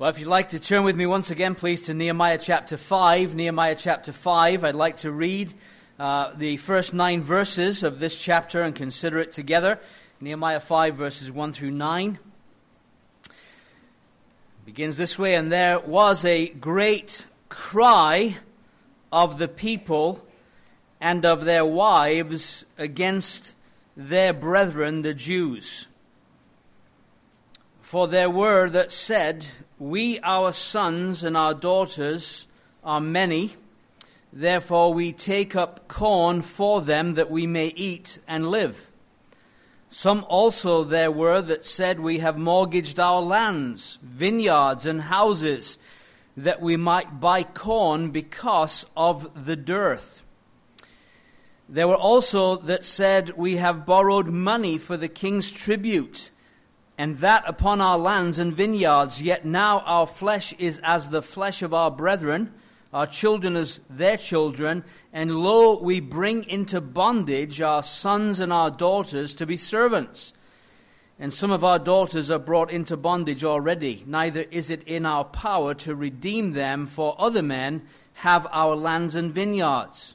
Well, if you'd like to turn with me once again, please, to Nehemiah chapter 5. Nehemiah chapter 5, I'd like to read the first 9 verses of this chapter and consider it together. Nehemiah 5, verses 1 through 9. It begins this way, "And there was a great cry of the people and of their wives against their brethren, the Jews. For there were that said, We, our sons and our daughters, are many. Therefore we take up corn for them that we may eat and live. Some also there were that said, We have mortgaged our lands, vineyards, and houses, that we might buy corn because of the dearth. There were also that said, We have borrowed money for the king's tribute, and that upon our lands and vineyards. Yet now our flesh is as the flesh of our brethren, our children as their children, and lo, we bring into bondage our sons and our daughters to be servants. And some of our daughters are brought into bondage already. Neither is it in our power to redeem them, for other men have our lands and vineyards.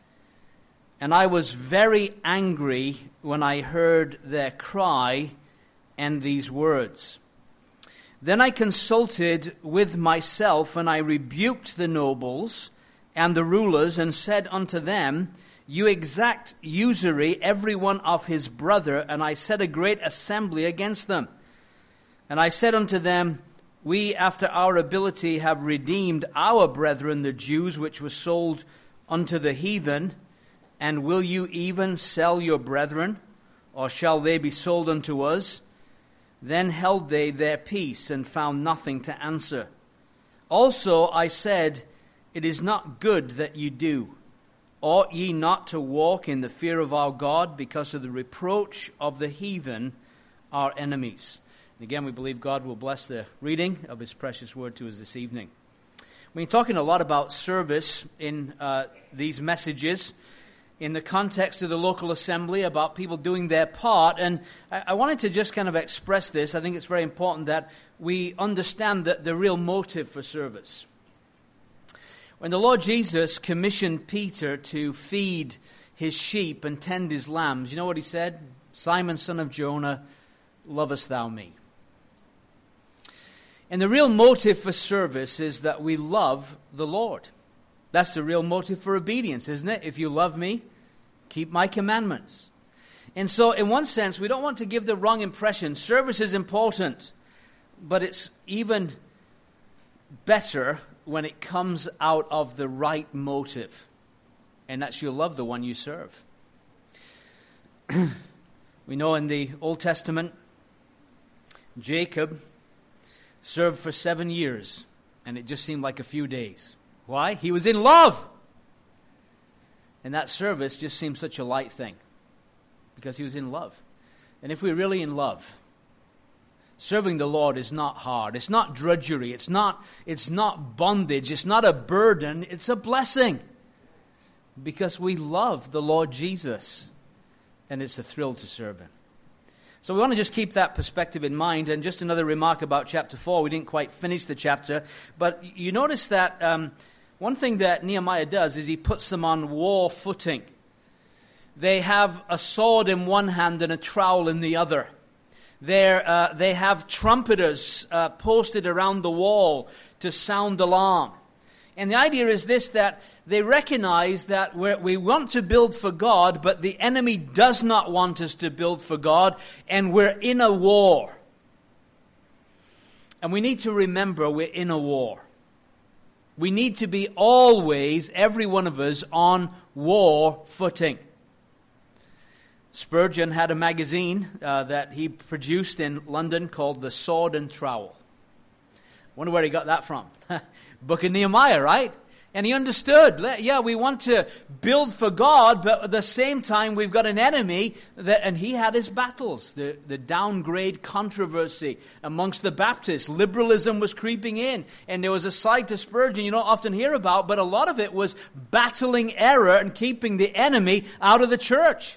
And I was very angry when I heard their cry and these words. Then I consulted with myself, and I rebuked the nobles and the rulers, and said unto them, You exact usury every one of his brother. And I set a great assembly against them. And I said unto them, We after our ability have redeemed our brethren the Jews, which were sold unto the heathen. And will you even sell your brethren, or shall they be sold unto us? Then held they their peace, and found nothing to answer. Also I said, It is not good that you do. Ought ye not to walk in the fear of our God, because of the reproach of the heathen, our enemies? And again, we believe God will bless the reading of His precious word to us this evening. We've been talking a lot about service in these messages, in the context of the local assembly, about people doing their part. And I wanted to just kind of express this. I think it's very important that we understand that the real motive for service. When the Lord Jesus commissioned Peter to feed his sheep and tend his lambs, you know what he said? Simon, son of Jonah, lovest thou me? And the real motive for service is that we love the Lord. That's the real motive for obedience, isn't it? If you love me, keep my commandments. And so, in one sense, we don't want to give the wrong impression. Service is important, but it's even better when it comes out of the right motive. And that's you love the one you serve. We know in the Old Testament, Jacob served for 7 years, and it just seemed like a few days. Why? He was in love. And that service just seemed such a light thing, because he was in love. And if we're really in love, serving the Lord is not hard. It's not drudgery. It's not bondage. It's not a burden. It's a blessing, because we love the Lord Jesus, and it's a thrill to serve Him. So we want to just keep that perspective in mind. And just another remark about chapter 4. We didn't quite finish the chapter, but you notice that one thing that Nehemiah does is he puts them on war footing. They have a sword in one hand and a trowel in the other. They have trumpeters posted around the wall to sound alarm. And the idea is this, that they recognize that we want to build for God, but the enemy does not want us to build for God, and we're in a war. And we need to remember we're in a war. We need to be always, every one of us, on war footing. Spurgeon had a magazine that he produced in London called The Sword and Trowel. Wonder where he got that from. Book of Nehemiah, right? And he understood, yeah, we want to build for God, but at the same time we've got an enemy, and he had his battles. The downgrade controversy amongst the Baptists. Liberalism was creeping in, and there was a side to Spurgeon you don't often hear about, but a lot of it was battling error and keeping the enemy out of the church.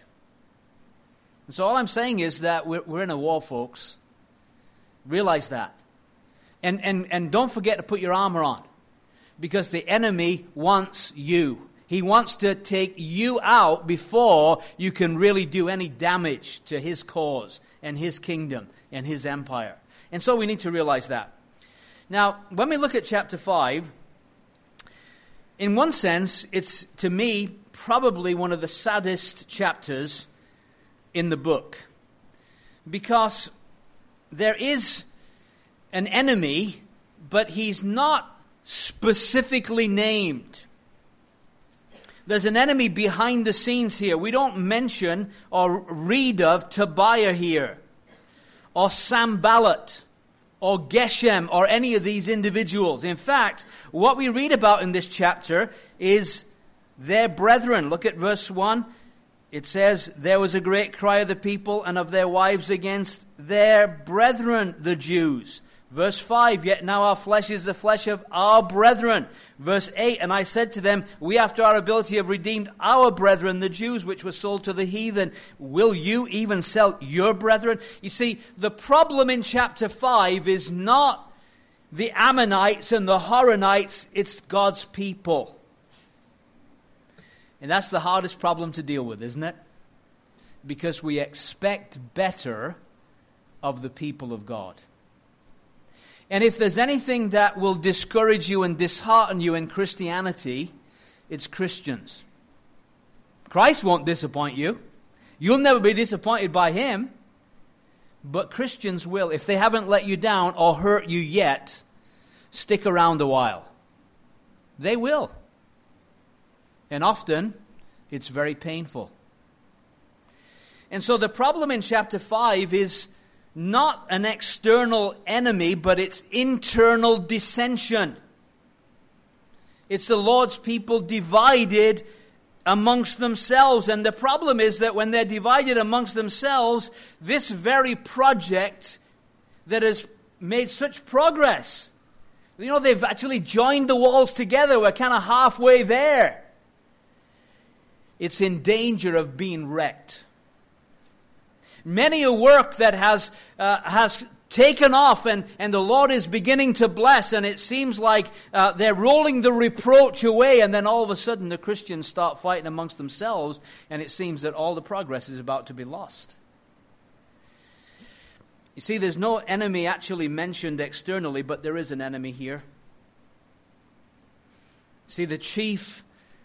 So all I'm saying is that we're in a war, folks. Realize that. And don't forget to put your armor on, because the enemy wants you. He wants to take you out before you can really do any damage to his cause and his kingdom and his empire. And so we need to realize that. Now, when we look at chapter 5, in one sense, it's, to me, probably one of the saddest chapters in the book. Because there is an enemy, but he's not specifically named. There's an enemy behind the scenes here. We don't mention or read of Tobiah here, or Sanballat, or Geshem, or any of these individuals. In fact, what we read about in this chapter is their brethren. Look at verse 1. It says, there was a great cry of the people and of their wives against their brethren, the Jews. Verse 5, yet now our flesh is the flesh of our brethren. Verse 8, and I said to them, we after our ability have redeemed our brethren, the Jews, which were sold to the heathen. Will you even sell your brethren? You see, the problem in chapter 5 is not the Ammonites and the Horonites, it's God's people. And that's the hardest problem to deal with, isn't it? Because we expect better of the people of God. And if there's anything that will discourage you and dishearten you in Christianity, it's Christians. Christ won't disappoint you. You'll never be disappointed by him. But Christians will. If they haven't let you down or hurt you yet, stick around a while. They will. And often, it's very painful. And so the problem in chapter 5 is not an external enemy, but it's internal dissension. It's the Lord's people divided amongst themselves. And the problem is that when they're divided amongst themselves, this very project that has made such progress, they've actually joined the walls together. We're kind of halfway there. It's in danger of being wrecked. Many a work that has taken off and the Lord is beginning to bless, and it seems like they're rolling the reproach away, and then all of a sudden the Christians start fighting amongst themselves, and it seems that all the progress is about to be lost. You see, there's no enemy actually mentioned externally, but there is an enemy here. See, the chief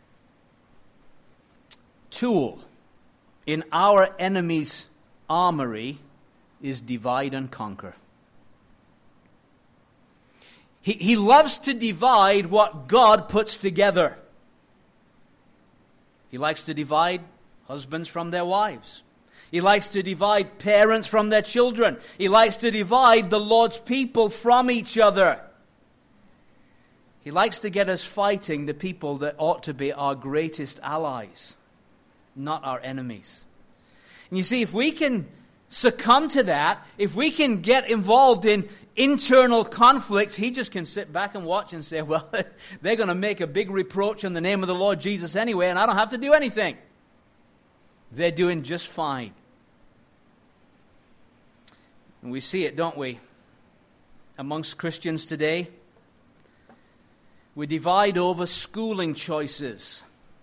tool in our enemy's armory is divide and conquer. He loves to divide what God puts together. He likes to divide husbands from their wives. He likes to divide parents from their children. He likes to divide the Lord's people from each other. He likes to get us fighting the people that ought to be our greatest allies, not our enemies. And you see, if we can succumb to that, if we can get involved in internal conflicts, he just can sit back and watch and say, well, they're going to make a big reproach in the name of the Lord Jesus anyway, and I don't have to do anything. They're doing just fine. And we see it, don't we? Amongst Christians today, we divide over schooling choices.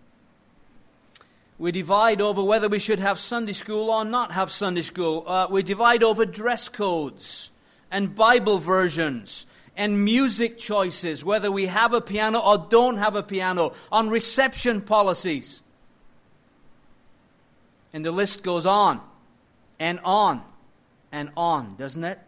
We divide over whether we should have Sunday school or not have Sunday school. We divide over dress codes and Bible versions and music choices, whether we have a piano or don't have a piano, on reception policies. And the list goes on and on and on, doesn't it?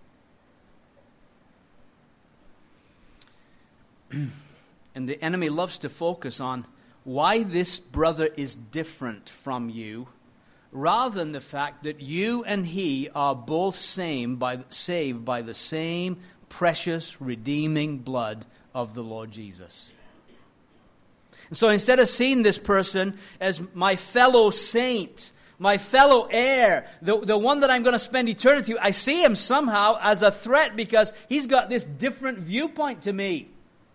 And the enemy loves to focus on why this brother is different from you, rather than the fact that you and he are both saved by the same precious, redeeming blood of the Lord Jesus. And so instead of seeing this person as my fellow saint, my fellow heir, the one that I'm going to spend eternity with, I see him somehow as a threat because he's got this different viewpoint to me.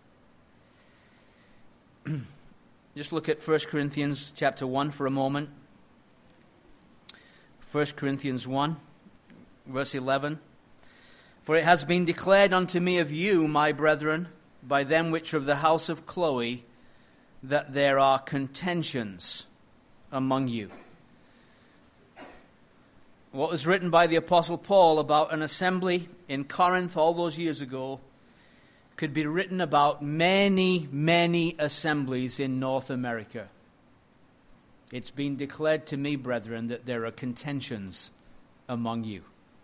Just look at 1 Corinthians chapter 1 for a moment. 1 Corinthians 1, verse 11. For it has been declared unto me of you, my brethren, by them which are of the house of Chloe, that there are contentions among you. What was written by the Apostle Paul about an assembly in Corinth all those years ago could be written about many, many assemblies in North America. It's been declared to me, brethren, that there are contentions among you.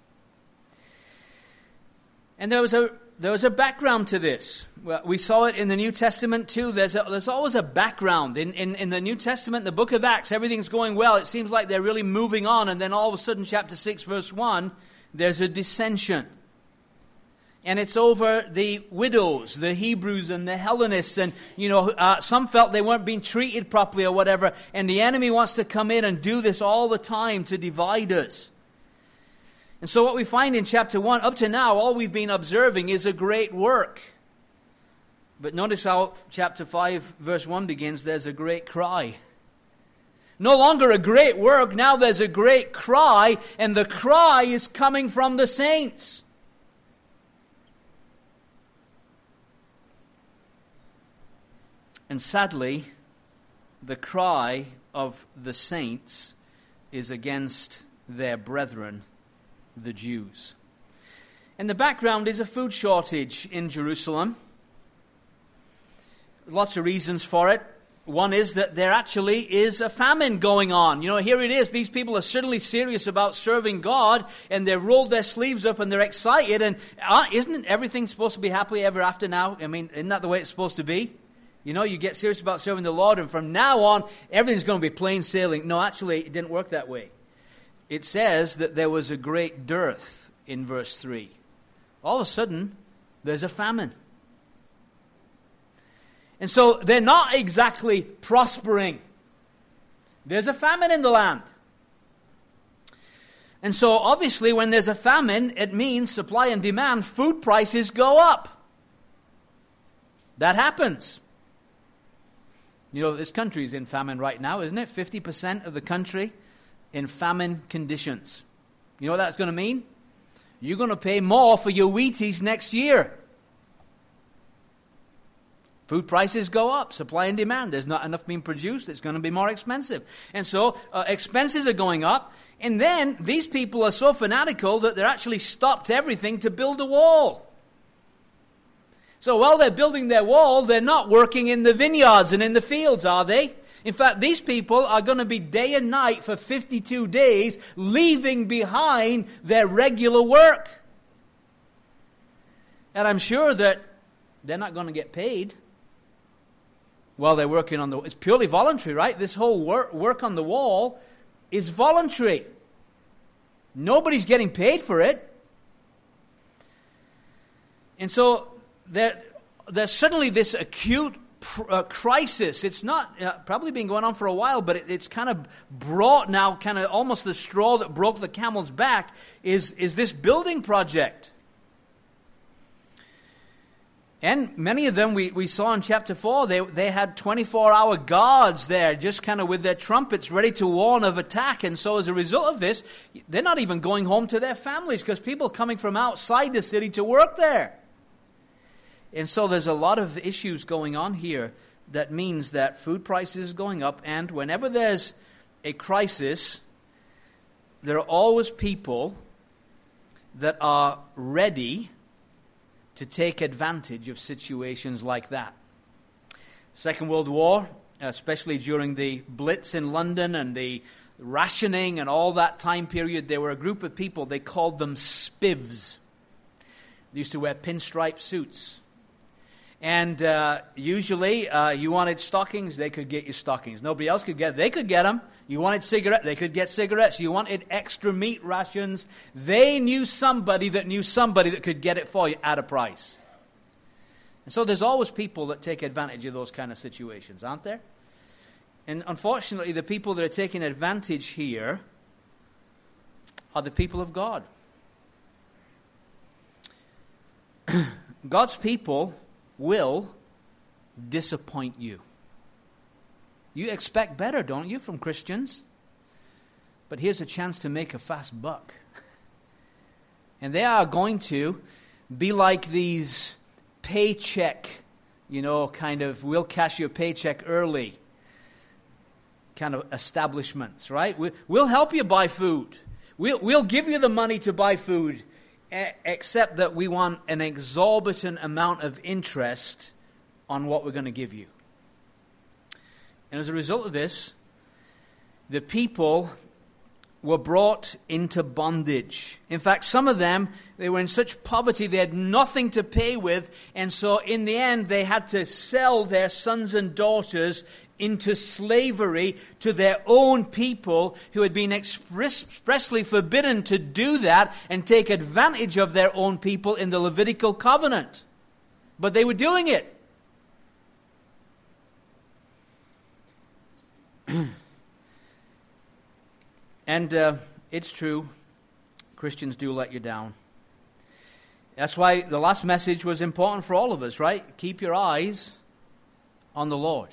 And there was a background to this. Well, we saw it in the New Testament too. There's always a background. In the New Testament, the book of Acts, everything's going well. It seems like they're really moving on. And then all of a sudden, chapter 6, verse 1, there's a dissension. And it's over the widows, the Hebrews and the Hellenists. And, some felt they weren't being treated properly or whatever. And the enemy wants to come in and do this all the time to divide us. And so what we find in chapter 1, up to now, all we've been observing is a great work. But notice how chapter 5, verse 1 begins, there's a great cry. No longer a great work, now there's a great cry, and the cry is coming from the saints. And sadly, the cry of the saints is against their brethren, the Jews. And the background is a food shortage in Jerusalem. Lots of reasons for it. One is that there actually is a famine going on. Here it is. These people are certainly serious about serving God, and they've rolled their sleeves up and they're excited. And isn't everything supposed to be happily ever after now? I mean, isn't that the way it's supposed to be? You get serious about serving the Lord, and from now on, everything's going to be plain sailing. No, actually, it didn't work that way. It says that there was a great dearth in verse 3. All of a sudden, there's a famine. And so they're not exactly prospering. There's a famine in the land. And so obviously when there's a famine, it means supply and demand, food prices go up. That happens. This country is in famine right now, isn't it? 50% of the country in famine conditions. You know what that's going to mean? You're going to pay more for your Wheaties next year. Food prices go up, supply and demand. There's not enough being produced. It's going to be more expensive. And so expenses are going up. And then these people are so fanatical that they're actually stopped everything to build a wall. So while they're building their wall, they're not working in the vineyards and in the fields, are they? In fact, these people are going to be day and night for 52 days, leaving behind their regular work. And I'm sure that they're not going to get paid while they're working on it's purely voluntary, right? This whole work on the wall is voluntary. Nobody's getting paid for it. And so there's suddenly this acute crisis. It's not probably been going on for a while, but it's kind of brought now, kind of almost the straw that broke the camel's back is this building project. And many of them we saw in chapter 4, they had 24-hour guards there, just kind of with their trumpets ready to warn of attack. And so as a result of this, they're not even going home to their families because people are coming from outside the city to work there. And so there's a lot of issues going on here that means that food prices are going up. And whenever there's a crisis, there are always people that are ready to take advantage of situations like that. Second World War, especially during the Blitz in London and the rationing and all that time period, there were a group of people, they called them spivs. They used to wear pinstripe suits. And usually you wanted stockings, they could get you stockings. Nobody else could get, they could get them. You wanted cigarettes, they could get cigarettes. You wanted extra meat rations, they knew somebody that could get it for you at a price. And so there's always people that take advantage of those kind of situations, aren't there? And unfortunately, the people that are taking advantage here are the people of God. God's people will disappoint you. You expect better, don't you, from Christians? But here's a chance to make a fast buck. And they are going to be like these paycheck, kind of, we'll cash your paycheck early kind of establishments, right? We'll help you buy food. We'll give you the money to buy food, except that we want an exorbitant amount of interest on what we're going to give you. And as a result of this, the people were brought into bondage. In fact, some of them, they were in such poverty, they had nothing to pay with, and so in the end, they had to sell their sons and daughters into slavery to their own people who had been expressly forbidden to do that and take advantage of their own people in the Levitical covenant. But they were doing it. And it's true, Christians do let you down. That's why the last message was important for all of us, right? Keep your eyes on the Lord.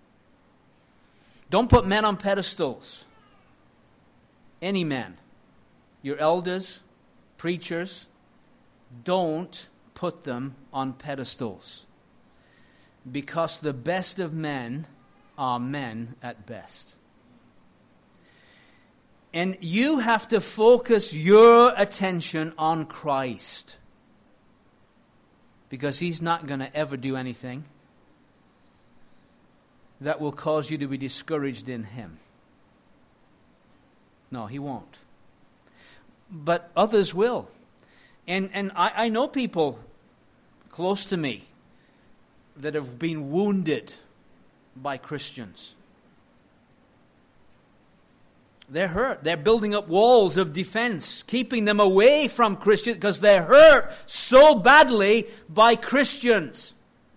Don't put men on pedestals. Any men. Your elders, preachers, don't put them on pedestals. Because the best of men are men at best. And you have to focus your attention on Christ. Because He's not going to ever do anything that will cause you to be discouraged in Him. No, He won't. But others will. And I know people close to me that have been wounded by Christians. They're hurt. They're building up walls of defense, keeping them away from Christians because they're hurt so badly by Christians.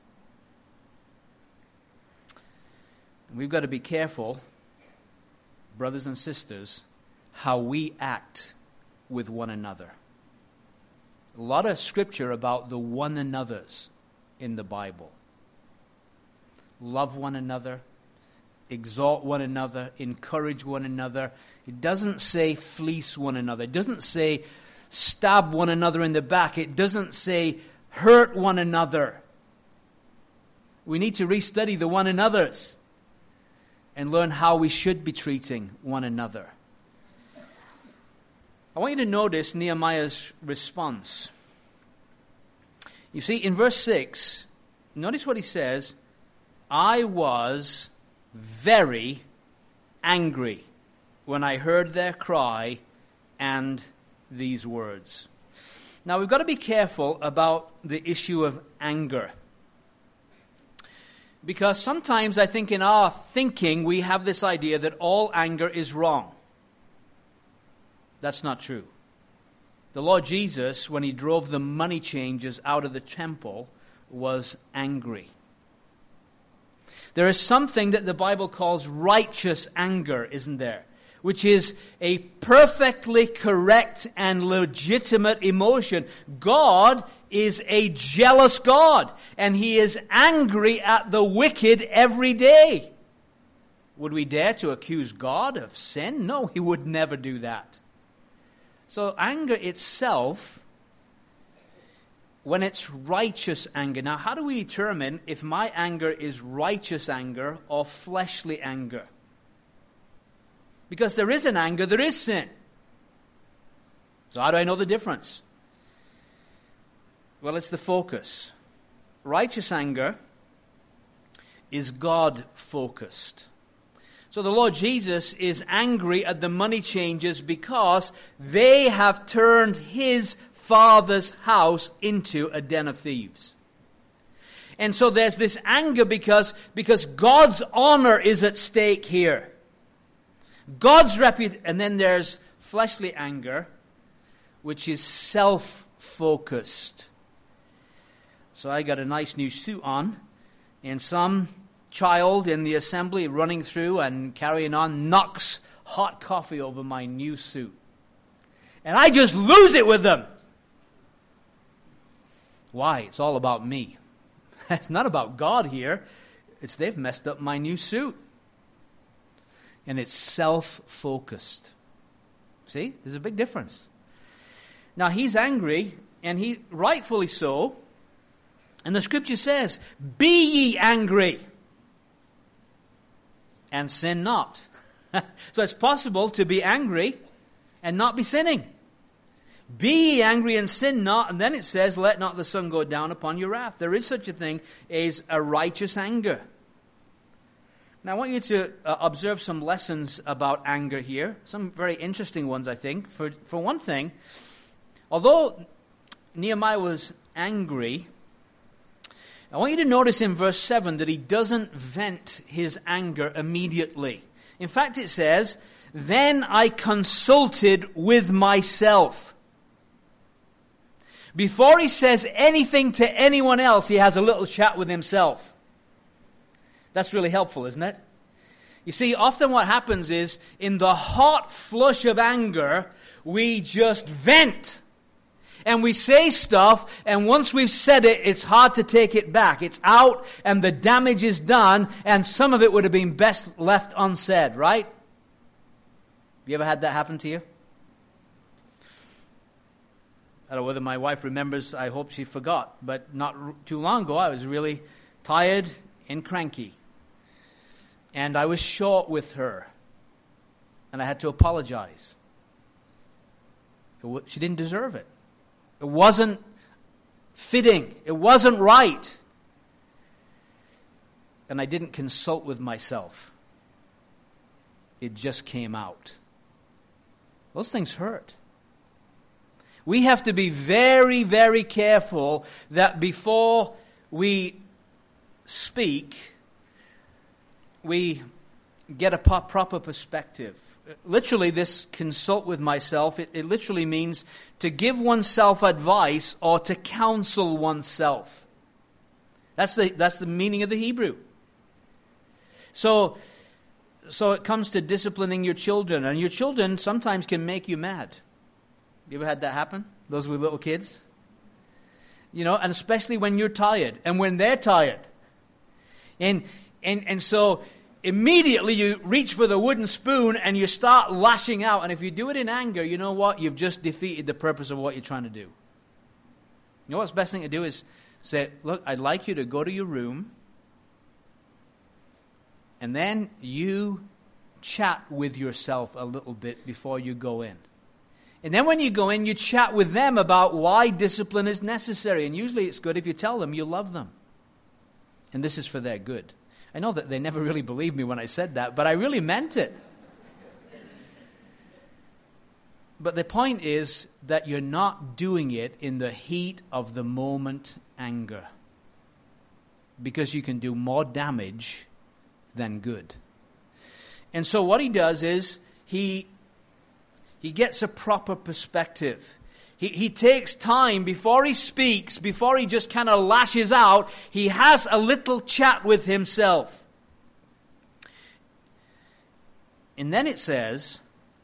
We've got to be careful, brothers and sisters, how we act with one another. A lot of scripture about the one another's in the Bible. Love one another. Exhort one another, encourage one another. It doesn't say fleece one another. It doesn't say stab one another in the back. It doesn't say hurt one another. We need to restudy the one another's and learn how we should be treating one another. I want you to notice Nehemiah's response. You see, in verse 6, notice what he says. I was very angry when I heard their cry and these words. Now, we've got to be careful about the issue of anger. Because sometimes I think in our thinking we have this idea that all anger is wrong. That's not true. The Lord Jesus, when He drove the money changers out of the temple, was angry. There is something that the Bible calls righteous anger, isn't there? Which is a perfectly correct and legitimate emotion. God is a jealous God, and He is angry at the wicked every day. Would we dare to accuse God of sin? No, He would never do that. So anger itself, when it's righteous anger. Now, how do we determine if my anger is righteous anger or fleshly anger? Because there is an anger, there is sin. So how do I know the difference? Well, it's the focus. Righteous anger is God-focused. So the Lord Jesus is angry at the money changers because they have turned His Father's house into a den of thieves. And so there's this anger because God's honor is at stake here. God's reputation. And then there's fleshly anger, which is self-focused. So I got a nice new suit on, and some child in the assembly running through and carrying on knocks hot coffee over my new suit. And I just lose it with them. Why? It's all about me. It's not about God here. It's they've messed up my new suit. And it's self-focused. See? There's a big difference. Now he's angry, and he rightfully so. And the scripture says, "Be ye angry, and sin not." So it's possible to be angry and not be sinning. Be ye angry and sin not. And then it says, "Let not the sun go down upon your wrath." There is such a thing as a righteous anger. Now I want you to observe some lessons about anger here. Some very interesting ones, I think. For one thing, although Nehemiah was angry, I want you to notice in verse 7 that he doesn't vent his anger immediately. In fact, it says, "Then I consulted with myself." Before he says anything to anyone else, he has a little chat with himself. That's really helpful, isn't it? You see, often what happens is, in the hot flush of anger, we just vent. And we say stuff, and once we've said it, it's hard to take it back. It's out, and the damage is done, and some of it would have been best left unsaid, right? You ever had that happen to you? I don't know whether my wife remembers. I hope she forgot. But not too long ago, I was really tired and cranky. And I was short with her. And I had to apologize. She didn't deserve it. It wasn't fitting. It wasn't right. And I didn't consult with myself. It just came out. Those things hurt. We have to be very, very careful that before we speak, we get a proper perspective. Literally, this consult with myself, it literally means to give oneself advice or to counsel oneself. That's the meaning of the Hebrew. So it comes to disciplining your children, and your children sometimes can make you mad. You ever had that happen? Those with little kids? You know, and especially when you're tired and when they're tired. And so immediately you reach for the wooden spoon and you start lashing out. And if you do it in anger, you know what? You've just defeated the purpose of what you're trying to do. You know what's the best thing to do is say, "Look, I'd like you to go to your room, and then you chat with yourself a little bit before you go in. And then when you go in, you chat with them about why discipline is necessary. And usually it's good if you tell them you love them. And this is for their good." I know that they never really believed me when I said that, but I really meant it. But the point is that you're not doing it in the heat of the moment anger. Because you can do more damage than good. And so what he does is he gets a proper perspective. He takes time before he speaks, before he just kind of lashes out. He has a little chat with himself. And then it says,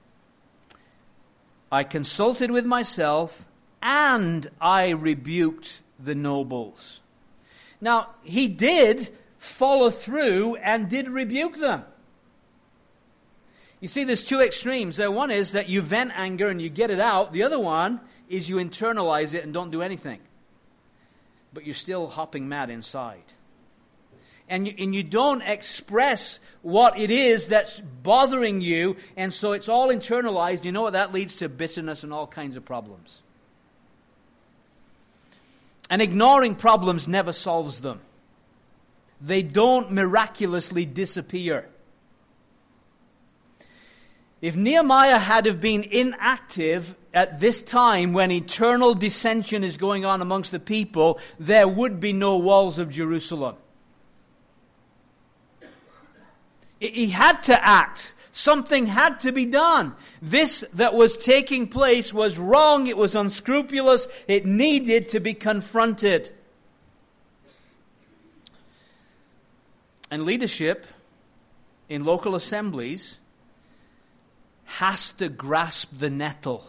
"I consulted with myself and I rebuked the nobles." Now, he did follow through and did rebuke them. You see, there's two extremes. One is that you vent anger and you get it out. The other one is you internalize it and don't do anything. But you're still hopping mad inside. And you don't express what it is that's bothering you, and so it's all internalized. You know what that leads to? Bitterness and all kinds of problems. And ignoring problems never solves them. They don't miraculously disappear. If Nehemiah had have been inactive at this time when eternal dissension is going on amongst the people, there would be no walls of Jerusalem. He had to act. Something had to be done. This that was taking place was wrong. It was unscrupulous. It needed to be confronted. And leadership in local assemblies has to grasp the nettle.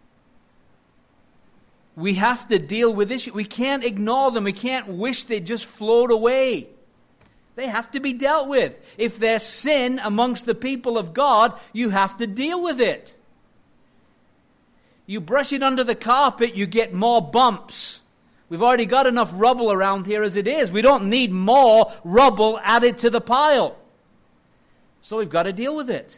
We have to deal with issues. We can't ignore them. We can't wish they just float away. They have to be dealt with. If there's sin amongst the people of God, you have to deal with it. You brush it under the carpet, you get more bumps. We've already got enough rubble around here as it is. We don't need more rubble added to the pile. So we've got to deal with it.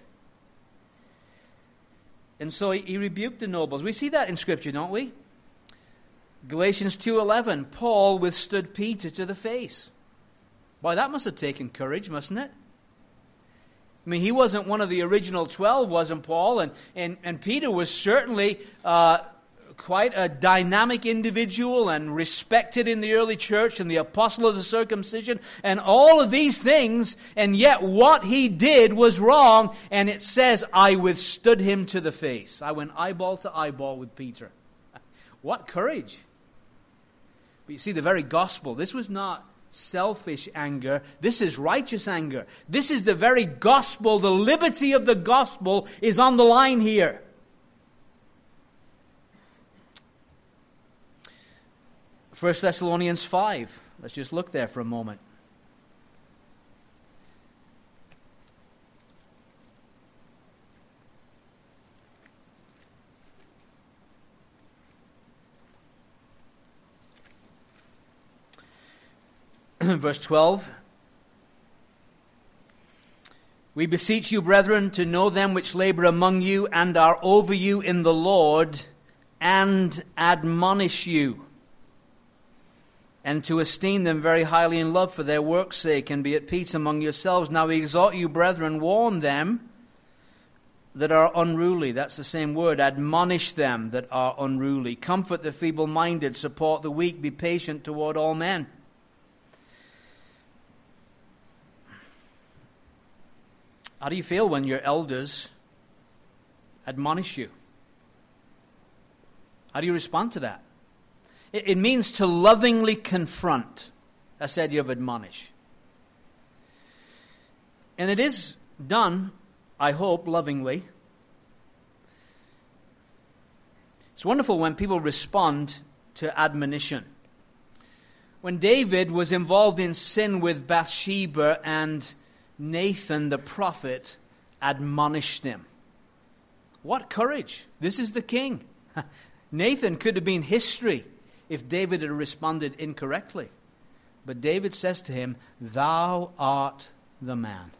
And so he rebuked the nobles. We see that in Scripture, don't we? Galatians 2:11, Paul withstood Peter to the face. Boy, that must have taken courage, mustn't it? I mean, he wasn't one of the original 12, wasn't Paul? And Peter was certainly quite a dynamic individual and respected in the early church and the apostle of the circumcision and all of these things. And yet what he did was wrong. And it says, I withstood him to the face. I went eyeball to eyeball with Peter. What courage. But you see, the very gospel, this was not selfish anger. This is righteous anger. This is the very gospel. The liberty of the gospel is on the line here. 1 Thessalonians 5. Let's just look there for a moment. Verse 12. We beseech you, brethren, to know them which labor among you and are over you in the Lord, and admonish you, and to esteem them very highly in love for their work's sake, and be at peace among yourselves. Now we exhort you, brethren, warn them that are unruly. That's the same word. Admonish them that are unruly. Comfort the feeble-minded. Support the weak. Be patient toward all men. How do you feel when your elders admonish you? How do you respond to that? It means to lovingly confront. That's the idea of admonish. And it is done, I hope, lovingly. It's wonderful when people respond to admonition. When David was involved in sin with Bathsheba, and Nathan the prophet admonished him. What courage! This is the king. Nathan could have been history if David had responded incorrectly. But David says to him, thou art the man.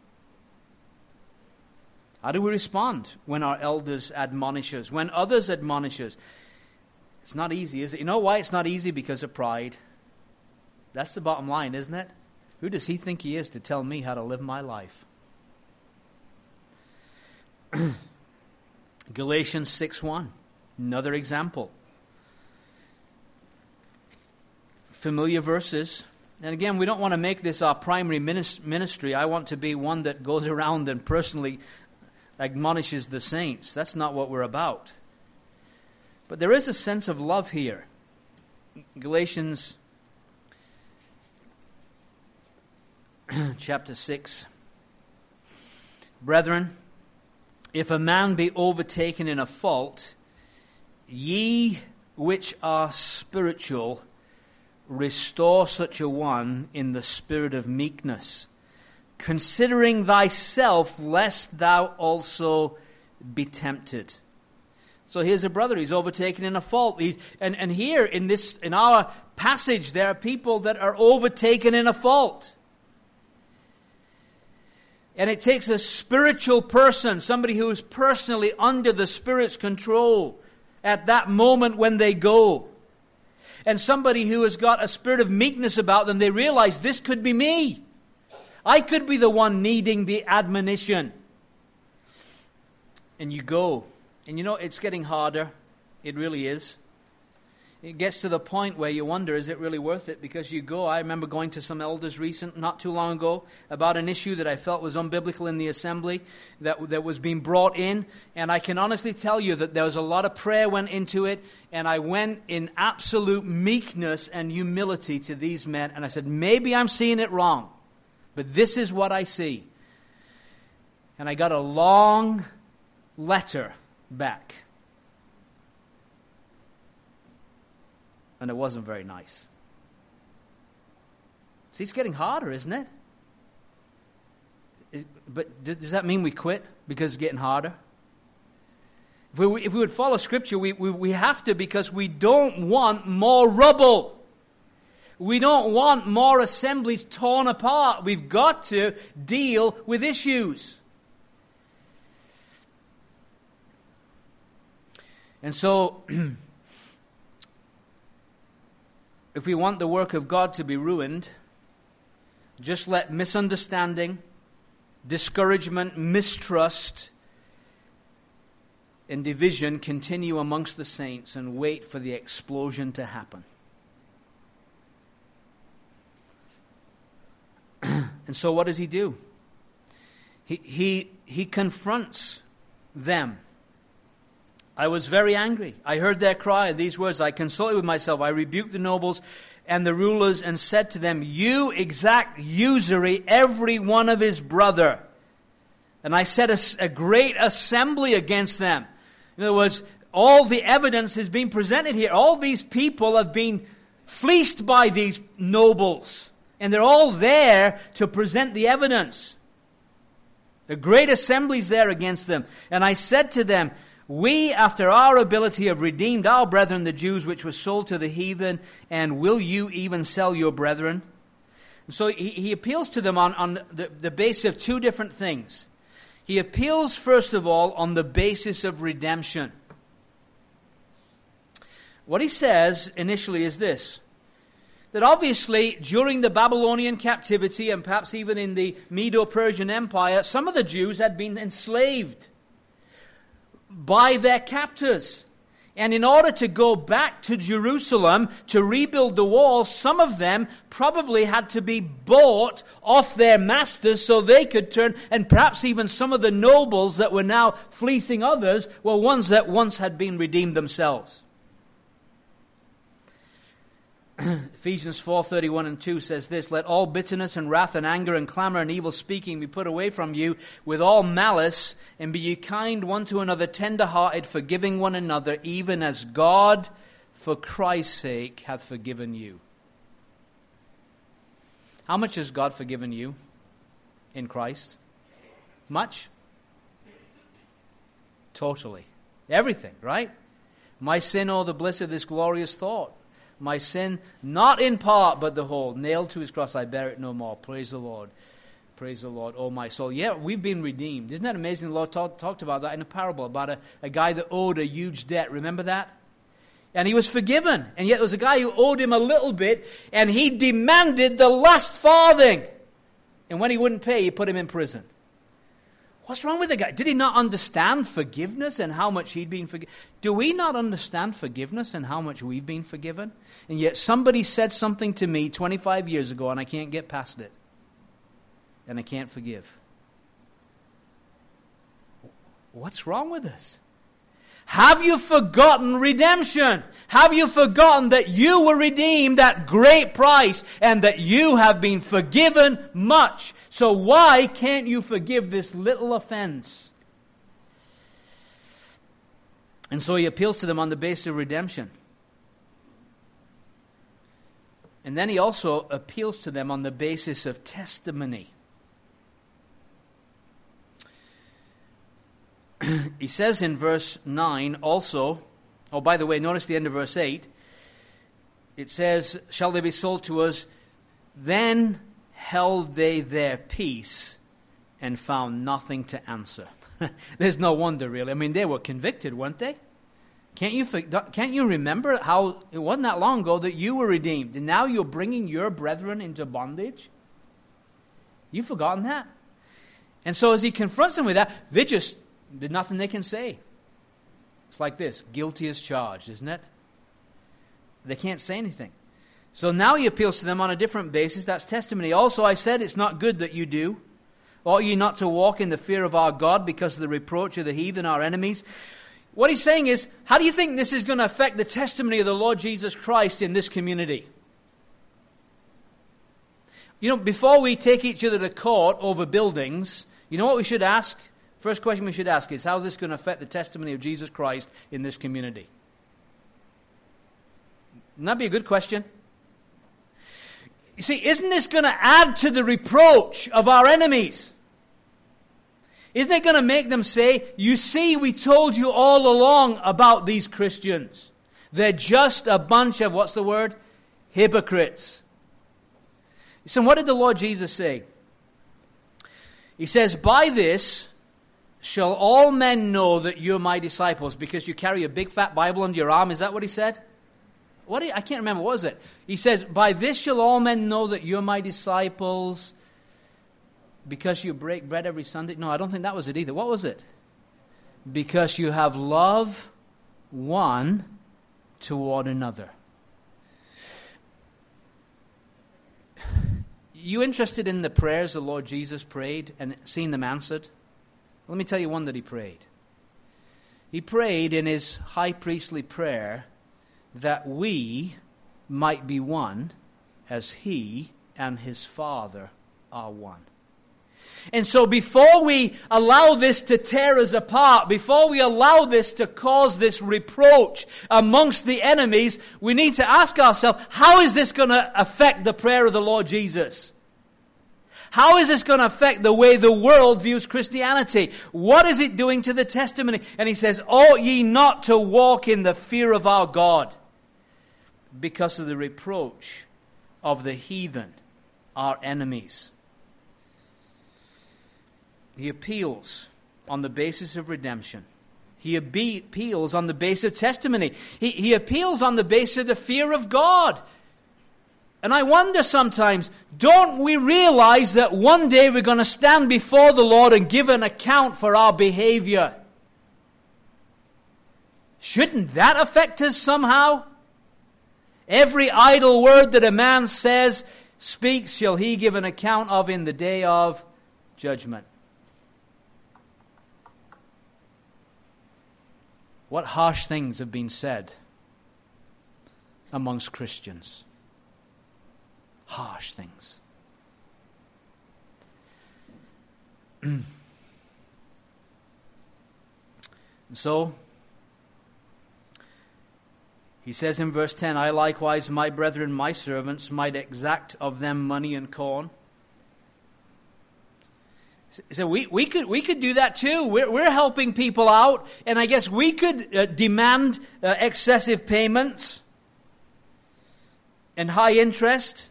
How do we respond when our elders admonish us, when others admonish us? It's not easy, is it? You know why it's not easy? Because of pride. That's the bottom line, isn't it? Who does he think he is to tell me how to live my life? Galatians 6:1, another example. Familiar verses. And again, we don't want to make this our primary ministry. I want to be one that goes around and personally admonishes the saints. That's not what we're about. But there is a sense of love here. Galatians chapter 6. Brethren, if a man be overtaken in a fault, ye which are spiritual, restore such a one in the spirit of meekness, considering thyself, lest thou also be tempted. So here's a brother, he's overtaken in a fault. And here in our passage, there are people that are overtaken in a fault. And it takes a spiritual person, somebody who is personally under the Spirit's control at that moment when they go. And somebody who has got a spirit of meekness about them, they realize this could be me. I could be the one needing the admonition. And you go. And you know, it's getting harder. It really is. It gets to the point where you wonder, is it really worth it? Because you go, I remember going to some elders not too long ago, about an issue that I felt was unbiblical in the assembly that was being brought in. And I can honestly tell you that there was a lot of prayer went into it. And I went in absolute meekness and humility to these men. And I said, maybe I'm seeing it wrong, but this is what I see. And I got a long letter back. And it wasn't very nice. See, it's getting harder, isn't it? But does that mean we quit because it's getting harder? If we would follow Scripture, we have to, because we don't want more rubble. We don't want more assemblies torn apart. We've got to deal with issues. And so, if we want the work of God to be ruined, just let misunderstanding, discouragement, mistrust, and division continue amongst the saints and wait for the explosion to happen. And so what does he do? He confronts them. I was very angry. I heard their cry, and these words, I consulted with myself. I rebuked the nobles and the rulers and said to them, you exact usury every one of his brother. And I set a great assembly against them. In other words, all the evidence is being presented here. All these people have been fleeced by these nobles. And they're all there to present the evidence. A great assembly's there against them. And I said to them, we, after our ability, have redeemed our brethren, the Jews, which were sold to the heathen, and will you even sell your brethren? So he appeals to them on the basis of two different things. He appeals, first of all, on the basis of redemption. What he says initially is this: that obviously during the Babylonian captivity, and perhaps even in the Medo-Persian Empire, some of the Jews had been enslaved by their captors. And in order to go back to Jerusalem to rebuild the wall, some of them probably had to be bought off their masters so they could turn, and perhaps even some of the nobles that were now fleecing others were ones that once had been redeemed themselves. Ephesians 4:31 and 2 says this: let all bitterness and wrath and anger and clamor and evil speaking be put away from you with all malice, and be ye kind one to another, tender-hearted, forgiving one another, even as God for Christ's sake hath forgiven you. How much has God forgiven you in Christ? Much? Totally. Everything, right? My sin, oh, the bliss of this glorious thought. My sin, not in part, but the whole. Nailed to his cross, I bear it no more. Praise the Lord. Praise the Lord, oh my soul. Yeah, we've been redeemed. Isn't that amazing? The Lord talked about that in a parable, about a guy that owed a huge debt. Remember that? And he was forgiven. And yet there was a guy who owed him a little bit, and he demanded the last farthing. And when he wouldn't pay, he put him in prison. What's wrong with the guy? Did he not understand forgiveness and how much he'd been forgiven? Do we not understand forgiveness and how much we've been forgiven? And yet somebody said something to me 25 years ago and I can't get past it. And I can't forgive. What's wrong with us? Have you forgotten redemption? Have you forgotten that you were redeemed at great price and that you have been forgiven much? So why can't you forgive this little offense? And so he appeals to them on the basis of redemption. And then he also appeals to them on the basis of testimony. He says in verse 9 also, oh, by the way, notice the end of verse 8. It says, shall they be sold to us? Then held they their peace and found nothing to answer. There's no wonder, really. I mean, they were convicted, weren't they? Can't you remember how it wasn't that long ago that you were redeemed, and now you're bringing your brethren into bondage? You've forgotten that? And so as he confronts them with that, they just... there's nothing they can say. It's like this, guilty as charged, isn't it? They can't say anything. So now he appeals to them on a different basis. That's testimony. Also, I said it's not good that you do. Ought you not to walk in the fear of our God because of the reproach of the heathen, our enemies? What he's saying is, how do you think this is going to affect the testimony of the Lord Jesus Christ in this community? You know, before we take each other to court over buildings, you know what we should ask? First question we should ask is, how is this going to affect the testimony of Jesus Christ in this community? Wouldn't that be a good question? You see, isn't this going to add to the reproach of our enemies? Isn't it going to make them say, you see, we told you all along about these Christians. They're just a bunch of, what's the word? Hypocrites. So what did the Lord Jesus say? He says, by this shall all men know that you're my disciples, because you carry a big fat Bible under your arm. Is that what he said? I can't remember. What was it? He says, by this shall all men know that you're my disciples, because you break bread every Sunday. No, I don't think that was it either. What was it? Because you have love one toward another. You interested in the prayers the Lord Jesus prayed and seen them answered? Let me tell you one that he prayed. He prayed in his high priestly prayer that we might be one as he and his Father are one. And so before we allow this to tear us apart, before we allow this to cause this reproach amongst the enemies, we need to ask ourselves, how is this going to affect the prayer of the Lord Jesus? How is this going to affect the way the world views Christianity? What is it doing to the testimony? And he says, ought ye not to walk in the fear of our God because of the reproach of the heathen, our enemies. He appeals on the basis of redemption. He appeals on the basis of testimony. He appeals on the basis of the fear of God. And I wonder sometimes, don't we realize that one day we're going to stand before the Lord and give an account for our behavior? Shouldn't that affect us somehow? Every idle word that a man speaks, shall he give an account of in the day of judgment. What harsh things have been said amongst Christians? Harsh things. And so, he says in verse 10, I likewise, my brethren, my servants, might exact of them money and corn. So we could do that too. We're helping people out, and I guess we could demand excessive payments and high interest.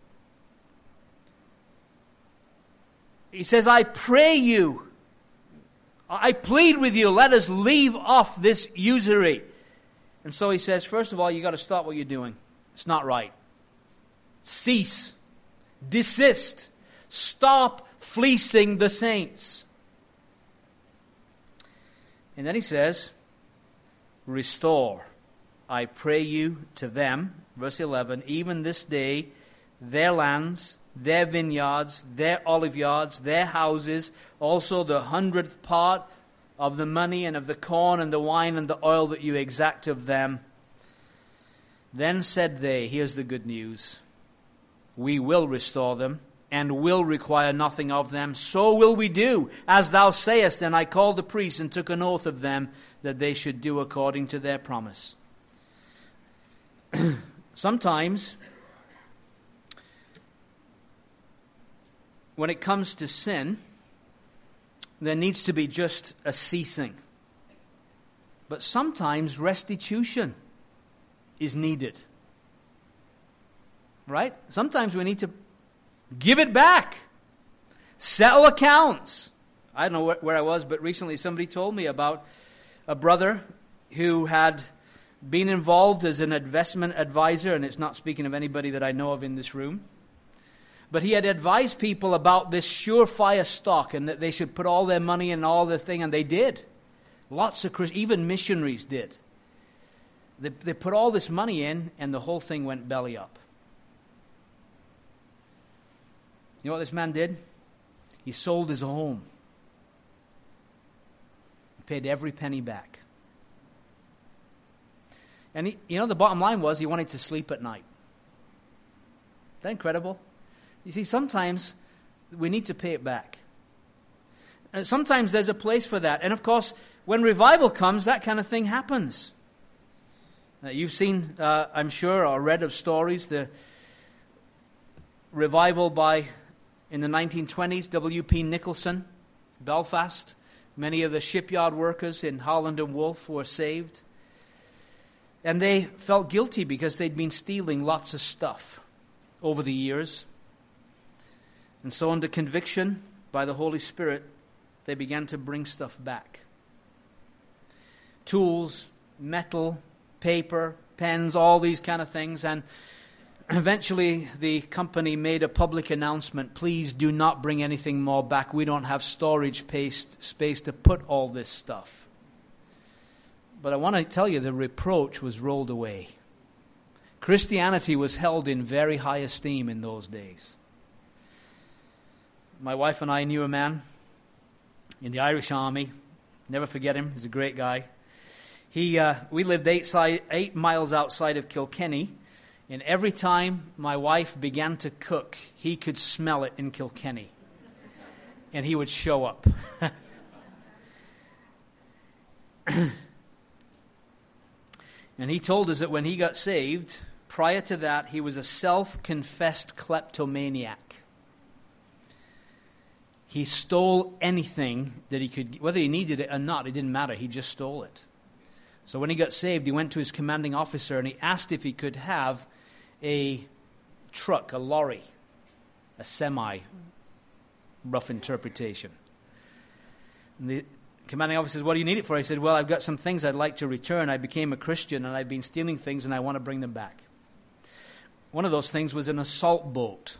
He says, I pray you, I plead with you, let us leave off this usury. And so he says, first of all, you got to stop what you're doing. It's not right. Cease. Desist. Stop fleecing the saints. And then he says, restore, I pray you, to them, verse 11, even this day, their lands, their vineyards, their oliveyards, their houses, also the 100th part of the money and of the corn and the wine and the oil that you exact of them. Then said they, here's the good news, we will restore them, and will require nothing of them. So will we do, as thou sayest. And I called the priests and took an oath of them that they should do according to their promise. Sometimes, when it comes to sin, there needs to be just a ceasing. But sometimes restitution is needed. Right? Sometimes we need to give it back. Settle accounts. I don't know where I was, but recently somebody told me about a brother who had been involved as an investment advisor, and it's not speaking of anybody that I know of in this room. But he had advised people about this surefire stock and that they should put all their money in all the thing, and they did. Lots of Christians, even missionaries did. They put all this money in, and the whole thing went belly up. You know what this man did? He sold his home. He paid every penny back. And the bottom line was he wanted to sleep at night. Isn't that incredible? You see, sometimes we need to pay it back. And sometimes there's a place for that. And of course, when revival comes, that kind of thing happens. You've seen, I'm sure, or read of stories, the revival in the 1920s, W.P. Nicholson Belfast. Many of the shipyard workers in Harland and Wolff were saved. And they felt guilty because they'd been stealing lots of stuff over the years. And so under conviction by the Holy Spirit, they began to bring stuff back. Tools, metal, paper, pens, all these kind of things. And eventually the company made a public announcement, please do not bring anything more back. We don't have storage space to put all this stuff. But I want to tell you, the reproach was rolled away. Christianity was held in very high esteem in those days. My wife and I knew a man in the Irish Army. Never forget him. He's a great guy. We lived 8 miles outside of Kilkenny, and every time my wife began to cook, he could smell it in Kilkenny, and he would show up. And he told us that when he got saved, prior to that, he was a self-confessed kleptomaniac. He stole anything that he could, whether he needed it or not, it didn't matter. He just stole it. So when he got saved, he went to his commanding officer and he asked if he could have a truck, a lorry, a semi, rough interpretation. And the commanding officer says, what do you need it for? He said, well, I've got some things I'd like to return. I became a Christian and I've been stealing things and I want to bring them back. One of those things was an assault boat.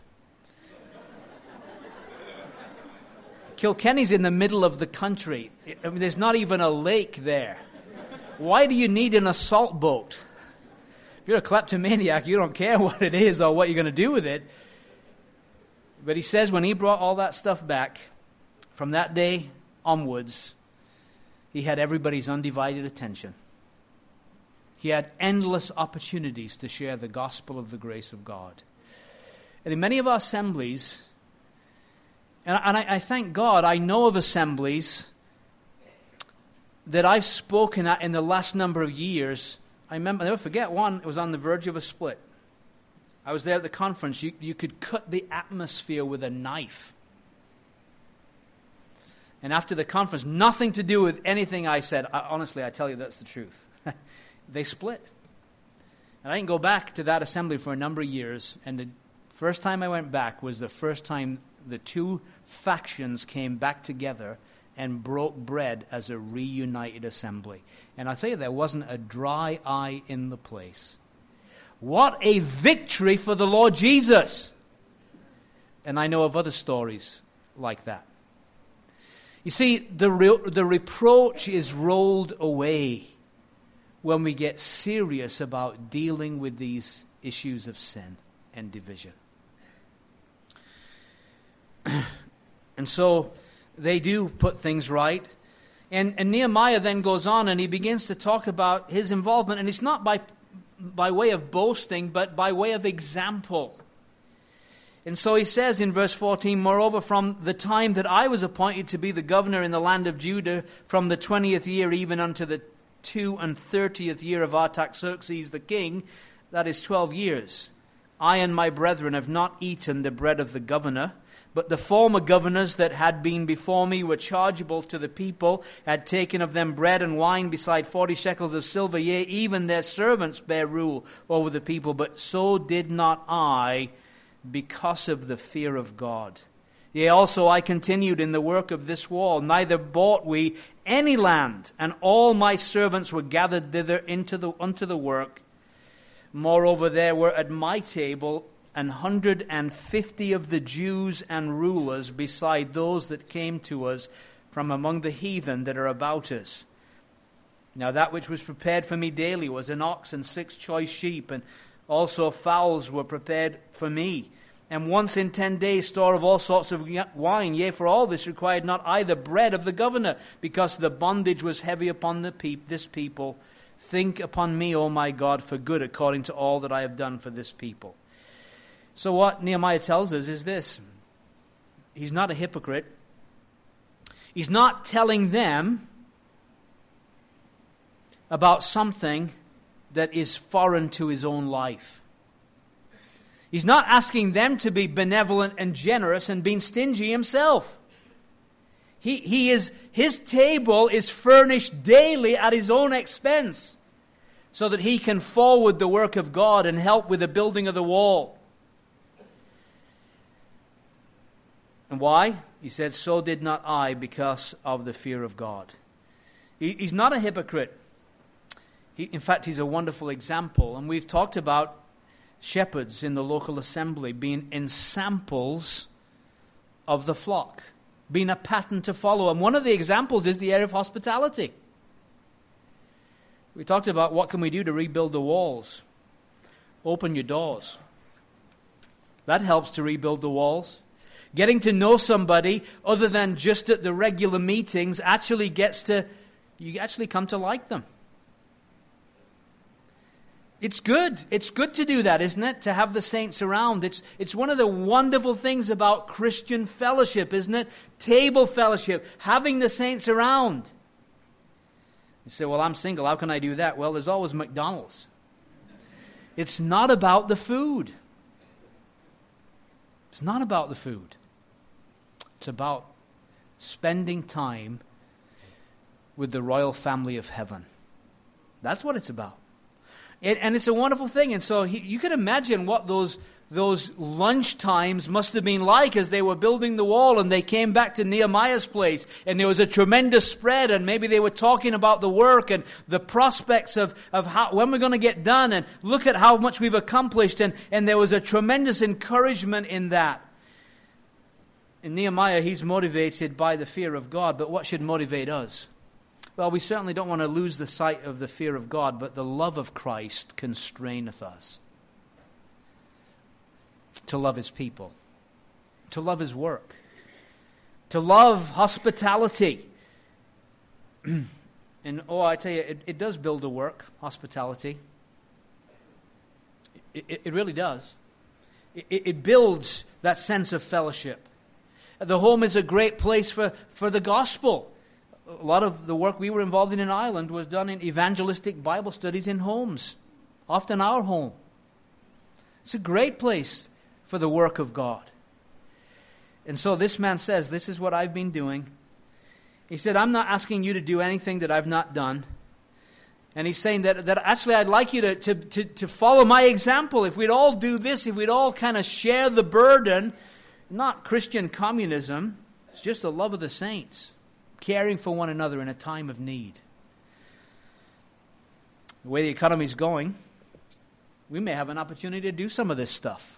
Kilkenny's in the middle of the country. I mean, there's not even a lake there. Why do you need an assault boat? If you're a kleptomaniac, you don't care what it is or what you're going to do with it. But he says when he brought all that stuff back, from that day onwards, he had everybody's undivided attention. He had endless opportunities to share the gospel of the grace of God. And in many of our assemblies, and I thank God, I know of assemblies that I've spoken at in the last number of years. I remember, I'll never forget one, it was on the verge of a split. I was there at the conference. You could cut the atmosphere with a knife. And after the conference, nothing to do with anything I said. Honestly, I tell you, that's the truth. They split. And I didn't go back to that assembly for a number of years. And the first time I went back was the first time the two factions came back together and broke bread as a reunited assembly. And I tell you, there wasn't a dry eye in the place. What a victory for the Lord Jesus! And I know of other stories like that. You see, the reproach is rolled away when we get serious about dealing with these issues of sin and division. And so they do put things right. And Nehemiah then goes on and he begins to talk about his involvement. And it's not by way of boasting, but by way of example. And so he says in verse 14, moreover, from the time that I was appointed to be the governor in the land of Judah, from the 20th year even unto the 32nd year of Artaxerxes the king, that is 12 years, I and my brethren have not eaten the bread of the governor, but the former governors that had been before me were chargeable to the people, had taken of them bread and wine beside 40 shekels of silver, yea, even their servants bear rule over the people, but so did not I, because of the fear of God. Yea, also I continued in the work of this wall, neither bought we any land, and all my servants were gathered thither unto the work. Moreover, there were at my table 150 of the Jews and rulers, beside those that came to us from among the heathen that are about us. Now that which was prepared for me daily was an ox and 6 choice sheep, and also fowls were prepared for me. And once in 10 days store of all sorts of wine. Yea, for all this required not I the bread of the governor, because the bondage was heavy upon this people. Think upon me, O my God, for good, according to all that I have done for this people. So what Nehemiah tells us is this. He's not a hypocrite. He's not telling them about something that is foreign to his own life. He's not asking them to be benevolent and generous and being stingy himself. His table is furnished daily at his own expense so that he can forward the work of God and help with the building of the wall. And why? He said, so did not I, because of the fear of God. He's not a hypocrite. In fact, he's a wonderful example. And we've talked about shepherds in the local assembly being ensamples of the flock, being a pattern to follow. And one of the examples is the area of hospitality. We talked about what can we do to rebuild the walls. Open your doors. That helps to rebuild the walls. Getting to know somebody other than just at the regular meetings actually you actually come to like them. It's good. It's good to do that, isn't it? To have the saints around. It's one of the wonderful things about Christian fellowship, isn't it? Table fellowship, having the saints around. You say, well, I'm single. How can I do that? Well, there's always McDonald's. It's not about the food. It's not about the food. It's about spending time with the royal family of heaven. That's what it's about. And it's a wonderful thing. And so you can imagine what those lunch times must have been like as they were building the wall and they came back to Nehemiah's place and there was a tremendous spread and maybe they were talking about the work and the prospects of how, when we're going to get done and look at how much we've accomplished and there was a tremendous encouragement in that. In Nehemiah, he's motivated by the fear of God, but what should motivate us? Well, we certainly don't want to lose the sight of the fear of God, but the love of Christ constraineth us to love his people, to love his work, to love hospitality. And I tell you, it does build a work, hospitality. It really does. It builds that sense of fellowship. The home is a great place for the gospel. A lot of the work we were involved in Ireland was done in evangelistic Bible studies in homes, often our home. It's a great place for the work of God. And so this man says, this is what I've been doing. He said, I'm not asking you to do anything that I've not done. And he's saying that actually I'd like you to follow my example. If we'd all do this, if we'd all kind of share the burden, not Christian communism, it's just the love of the saints, caring for one another in a time of need. The way the economy's going, we may have an opportunity to do some of this stuff,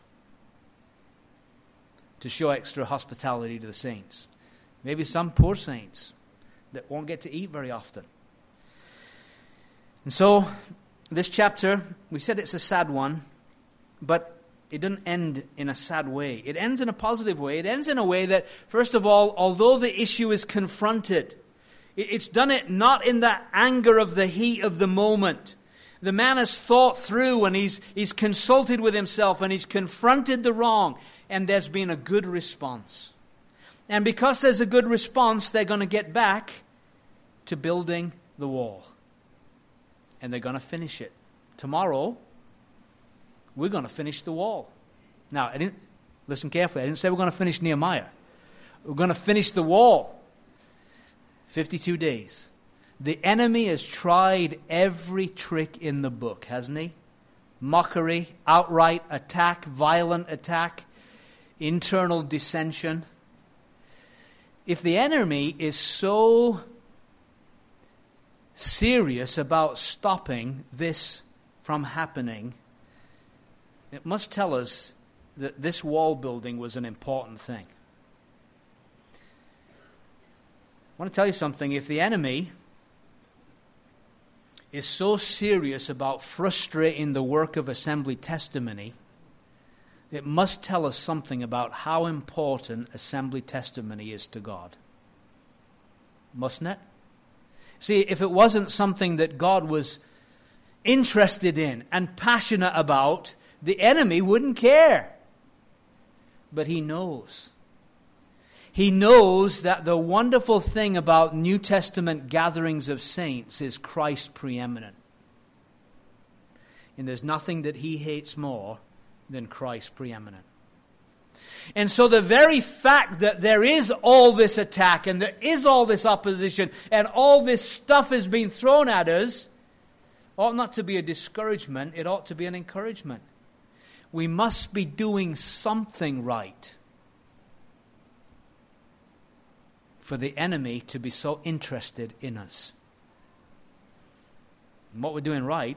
to show extra hospitality to the saints. Maybe some poor saints that won't get to eat very often. And so, this chapter, we said it's a sad one, but it doesn't end in a sad way. It ends in a positive way. It ends in a way that, first of all, although the issue is confronted, it's done it not in the anger of the heat of the moment. The man has thought through and he's consulted with himself and he's confronted the wrong, and there's been a good response. And because there's a good response, they're going to get back to building the wall. And they're going to finish it. Tomorrow, we're going to finish the wall. Now, listen carefully. I didn't say we're going to finish Nehemiah. We're going to finish the wall. 52 days. The enemy has tried every trick in the book, hasn't he? Mockery, outright attack, violent attack, internal dissension. If the enemy is so serious about stopping this from happening, it must tell us that this wall building was an important thing. I want to tell you something. If the enemy is so serious about frustrating the work of assembly testimony, it must tell us something about how important assembly testimony is to God. Mustn't it? See, if it wasn't something that God was interested in and passionate about, the enemy wouldn't care. But he knows. He knows that the wonderful thing about New Testament gatherings of saints is Christ preeminent. And there's nothing that he hates more than Christ preeminent. And so the very fact that there is all this attack and there is all this opposition and all this stuff is being thrown at us ought not to be a discouragement, it ought to be an encouragement. We must be doing something right for the enemy to be so interested in us. And what we're doing right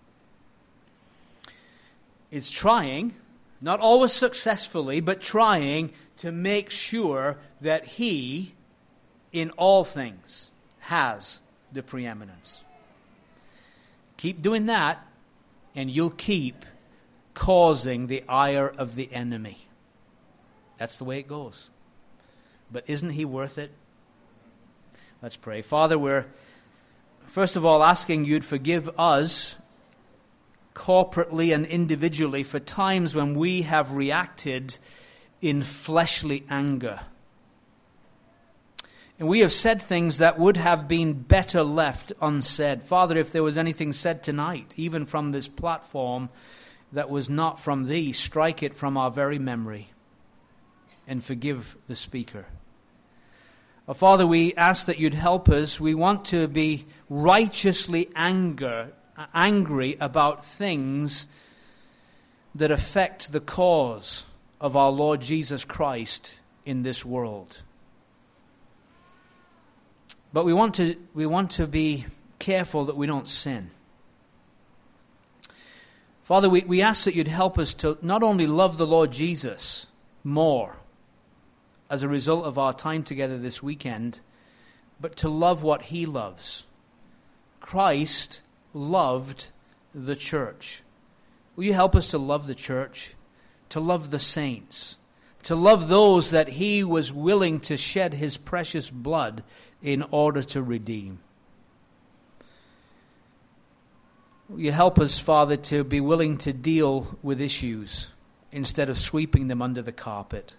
is trying, not always successfully, but trying to make sure that he, in all things, has the preeminence. Keep doing that, and you'll keep causing the ire of the enemy. That's the way it goes. But isn't he worth it? Let's pray. Father, we're first of all asking you'd forgive us corporately and individually for times when we have reacted in fleshly anger. And we have said things that would have been better left unsaid. Father, if there was anything said tonight, even from this platform, that was not from thee, strike it from our very memory and forgive the speaker. Father, we ask that you'd help us. We want to be righteously angry about things that affect the cause of our Lord Jesus Christ in this world. But we want to be careful that we don't sin. Father, we ask that you'd help us to not only love the Lord Jesus more as a result of our time together this weekend, but to love what he loves. Christ loved the church. Will you help us to love the church, to love the saints, to love those that he was willing to shed his precious blood in order to redeem? Will you help us, Father, to be willing to deal with issues instead of sweeping them under the carpet?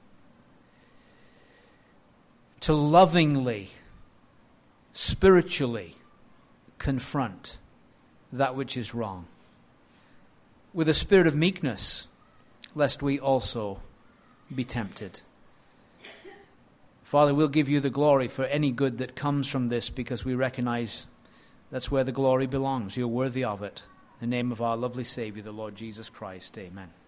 To lovingly, spiritually confront that which is wrong with a spirit of meekness, lest we also be tempted. Father, we'll give you the glory for any good that comes from this, because we recognize that's where the glory belongs. You're worthy of it. In the name of our lovely Savior, the Lord Jesus Christ. Amen.